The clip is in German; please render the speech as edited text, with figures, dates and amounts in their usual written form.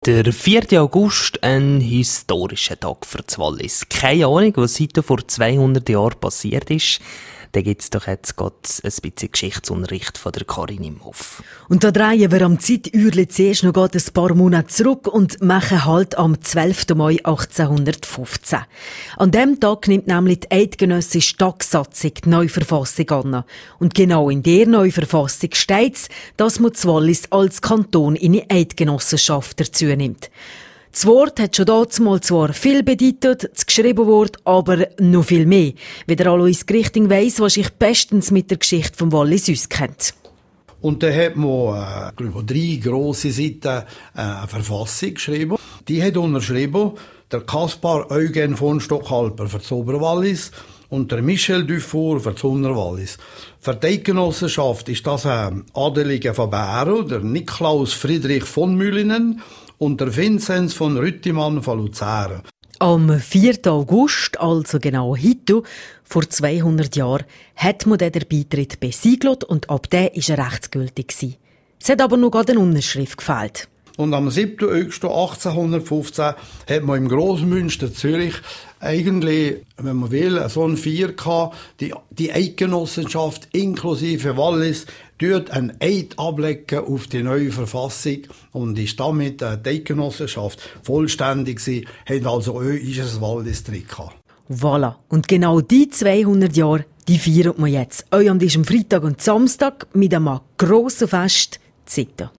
Der 4. August, ein historischer Tag für das Wallis. Keine Ahnung, was heute vor 200 Jahren passiert ist. Da gibt es doch jetzt gerade ein bisschen Geschichtsunterricht von der Karin Imhoff. Und da drehen wir am Zeitürli zuerst noch ein paar Monate zurück und machen Halt am 12. Mai 1815. An diesem Tag nimmt nämlich die eidgenössische Tagsatzung die Neuverfassung an. Und genau in der Neuverfassung steht es, dass man das Wallis als Kanton in die Eidgenossenschaft dazu nimmt. Das Wort hat schon damals zwar viel bedeutet, das geschriebene Wort aber noch viel mehr. Wie der Alois Grichting weiss, was ich bestens mit der Geschichte vom Wallis auskennt. Und dann hat man 3 grosse Seiten eine Verfassung geschrieben. Die hat unterschrieben der Kaspar Eugen von Stockhalper für das Oberwallis und der Michel Dufour für das Unterwallis. Für die Eidgenossenschaft ist das ein Adeliger von Bären, der Niklaus Friedrich von Mühlinen und der Vinzenz von Rüttimann von Luzern. Am 4. August, also genau heute, vor 200 Jahren, hat man den Beitritt besiegelt und ab dem war er rechtsgültig. Es hat aber noch gerade eine Unterschrift gefehlt. Und am 7. August 1815 hat man im Grossmünster Zürich eigentlich, wenn man will, so ein Feier gehabt, die Eidgenossenschaft inklusive Wallis dort einen Eid ablegen auf die neue Verfassung und ist damit die Eidgenossenschaft vollständig gewesen, hat also unser Wallis drin gehabt. Voilà. Und genau die 200 Jahre, die feiern wir jetzt. Euch an diesem Freitag und Samstag mit einem grossen Fest, Zita.